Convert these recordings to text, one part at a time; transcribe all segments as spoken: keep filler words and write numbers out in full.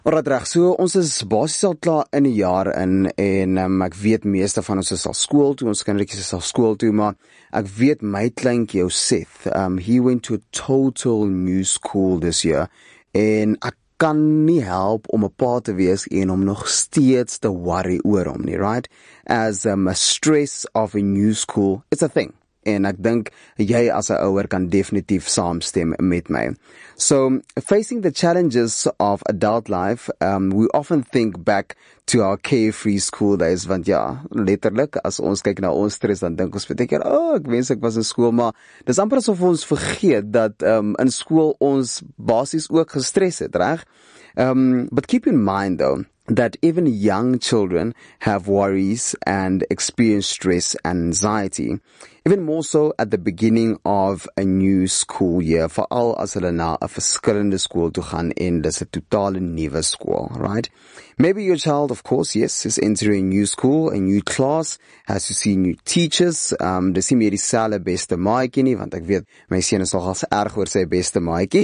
Alright, reg, so ons is basies al klaar in die jaar in en um, ek weet meeste van ons is al skool toe, ons kindertjies is al skool toe, maar ek weet my kleintjie, Seth, um, he went to a total new school this year en ek kan nie help om 'n pa te wees en om nog steeds te worry oor hom nie, right? As um, a stress of a new school, it's a thing. En ek dink jy as 'n ouer kan definitief saamstem met my. So, facing the challenges of adult life, um, we often think back to our carefree school days, want ja, letterlik, as ons kyk na ons stress, dan dink ons baie keer, oh, ek wens ek was in skool, maar dis amper asof ons vergeet dat um, in skool ons basies ook gestres het, reg? Um, but keep in mind though, that even young children have worries and experience stress and anxiety, even more so at the beginning of a new school year, veral as hulle na 'n verskillende skool toe gaan en dis 'n totale nuwe skool, right? Maybe your child, of course, yes, is entering a new school, a new class, has to see new teachers, um, dis nie meer dieselfde beste maatjie nie, want ek weet, my seun is nogals erg oor sy beste maatjie.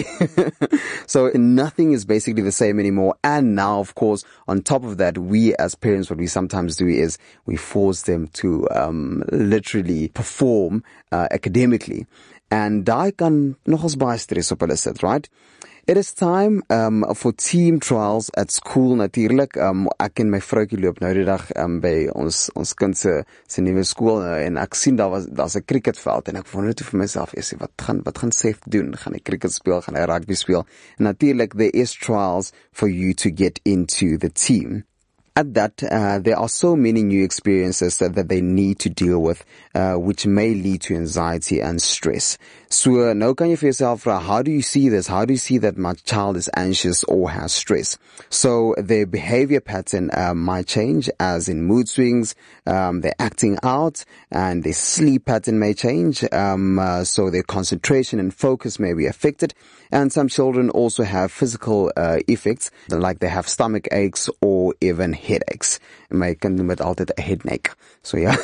So nothing is basically the same anymore, and now, of course, on top of that, we as parents, what we sometimes do is we force them to um, literally perform uh, academically. And daai kan nogals baie stress op hulle sit, right? It is time um, for team trials at school natuurlik. Um, ek en my vroutjie loop nou die dag um, by ons ons kind se se nuwe skool uh, en ek sien daar was daar's 'n cricketveld en ek wonder toe vir myself, is wat gaan wat gaan Seth doen? Gaan hy cricket speel? Gaan hy rugby speel? En natuurlik there is trials for you to get into the team. At that, uh, there are so many new experiences that, that they need to deal with, uh, which may lead to anxiety and stress. So, nou kan jy vir jouself vra, how do you see this? How do you see that my child is anxious or has stress? So, their behavior pattern uh, might change, as in mood swings, um, they're acting out, and their sleep pattern may change, um, uh, so their concentration and focus may be affected. And some children also have physical uh, effects, like they have stomach aches or even headaches. My kind noem dit altyd 'n headache. So yeah,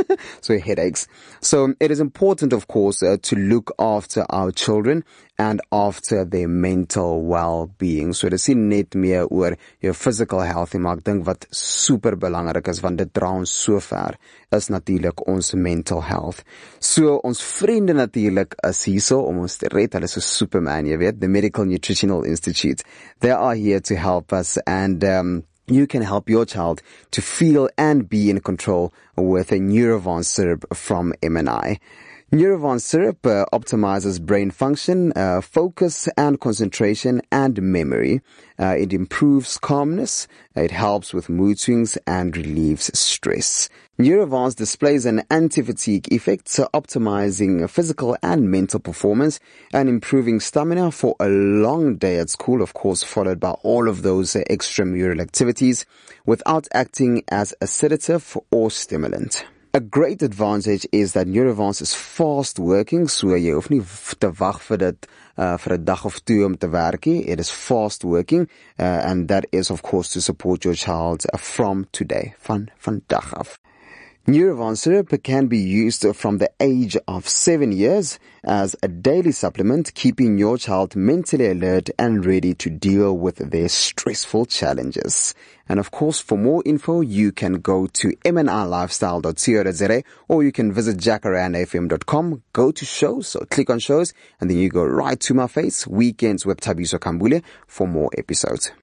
so headaches. So it is important, of course, uh, to look after our children and after their mental well-being. So dis nie net meer oor jou physical health, maar ek dink wat super belangrik is, want dit dra ons so ver, is natuurlik ons mental health. So ons vriende natuurlik is hierso om ons te red. Hulle is so Superman, jy weet, the Medical Nutritional Institute. They are here to help us, and um you can help your child to feel and be in control with a Neurovance syrup from M and I. Neurovance syrup uh, optimizes brain function, uh, focus and concentration and memory. Uh, it improves calmness, it helps with mood swings and relieves stress. Neurovance displays an anti-fatigue effect, so optimizing physical and mental performance and improving stamina for a long day at school, of course, followed by all of those uh, extramural activities without acting as a sedative or stimulant. A great advantage is that Neurovance is fast working, so jy hoef nie te wag vir dit uh, vir 'n dag of twee om te werk nie. It is fast working, uh, and that is of course to support your child uh, from today, van vandag af. Neurovance syrup can be used from the age of seven years as a daily supplement, keeping your child mentally alert and ready to deal with their stressful challenges. And of course, for more info, you can go to m n i lifestyle dot co dot z a or you can visit jacaranda f m dot com, go to shows, so click on shows, and then you go right to my face, Weekends with Thabiso Kambule, for more episodes.